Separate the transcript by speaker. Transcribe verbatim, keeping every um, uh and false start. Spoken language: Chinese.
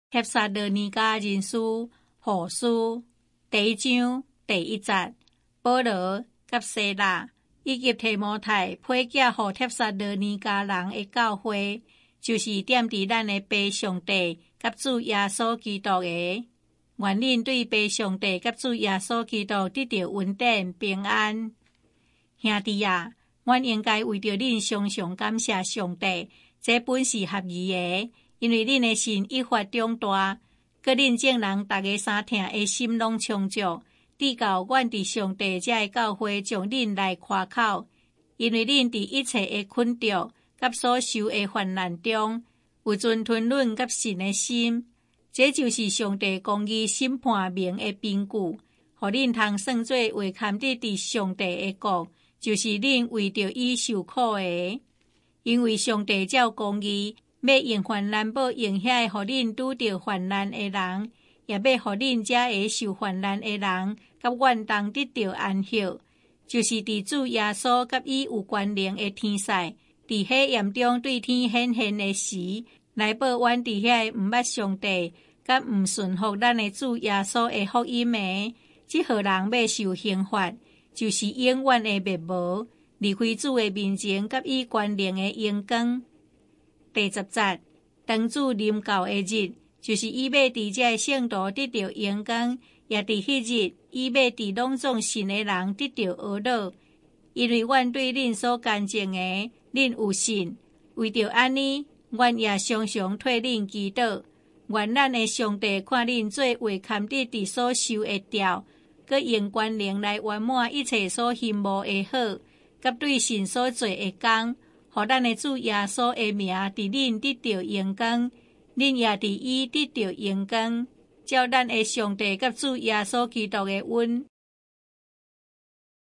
Speaker 1: 帖撒罗尼迦人書後書第一章第一節，保羅甲西拉以及提摩太批寄予帖撒羅尼迦人的教會，就是踮佇咱的父上帝甲主耶穌基督的。願恁對父上帝甲主耶穌基督得到穩定平安。兄弟啊，阮應該為着恁常常感謝上帝，這本是合宜的。因為恁的心一發長大，佮恁眾人逐個三聽的心攏充足，直到阮佇上帝遮的教會將恁來誇口。因為恁佇一切的困着甲所受的患難中，有存吞忍甲信的心，這就是上帝公義審判明的憑據，互恁通算做話堪得佇上帝的國，就是恁為着伊受苦的。因為上帝照公義，要用患難報應遐個，互恁拄着患難的人，也要互恁遮個受患難的人，甲阮同得到安息，就是佇主耶穌甲伊有關聯的天使，佇迄嚴中對天顯現的時，來報阮佇遐個毋捌上帝，甲毋順服咱的主耶穌的福音的，即號人要受刑罰，就是永遠的滅亡，離開主的面前，甲伊關聯的榮光。第十節，當主臨到的日，就是伊要佇這聖徒得到榮光，也佇迄日，伊要佇攏總信的人得到懊惱，因為阮對恁所乾淨的，恁有信，為着安尼，阮也常常替恁祈禱。願咱的上帝看恁做話堪得佇所受的調，佮用權能來圓滿一切所羨慕的好，甲對神所做的工。互咱的主耶穌的名佇恁得到榮光，恁也佇伊得到榮光，照咱的上帝甲主耶穌基督的恩，